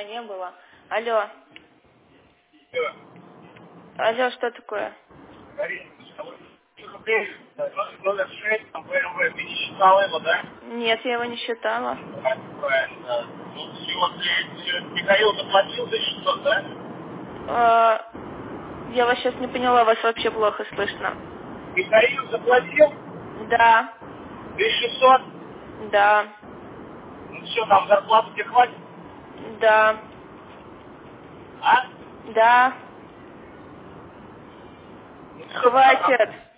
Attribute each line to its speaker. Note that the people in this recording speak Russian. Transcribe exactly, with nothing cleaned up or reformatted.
Speaker 1: меня не было. Алло.
Speaker 2: Алло.
Speaker 1: Алло, что такое?
Speaker 2: Номер шесть, там БМВ, ты не считала его, да?
Speaker 1: Нет, я его не считала.
Speaker 2: Правильно. Ну, сегодня Михаил заплатил за шестьсот, да?
Speaker 1: А, я вас сейчас не поняла, вас вообще плохо слышно.
Speaker 2: Михаил заплатил
Speaker 1: Да,
Speaker 2: тысяча шестьсот.
Speaker 1: да,
Speaker 2: Ну все, там зарплату тебе хватит?
Speaker 1: да,
Speaker 2: А?
Speaker 1: да.
Speaker 2: Ну, всё,
Speaker 1: Хватит.